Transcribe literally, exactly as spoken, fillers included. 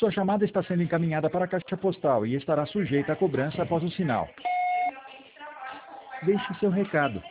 Sua chamada está sendo encaminhada para a caixa postal e estará sujeita à cobrança após o sinal. Deixe seu recado.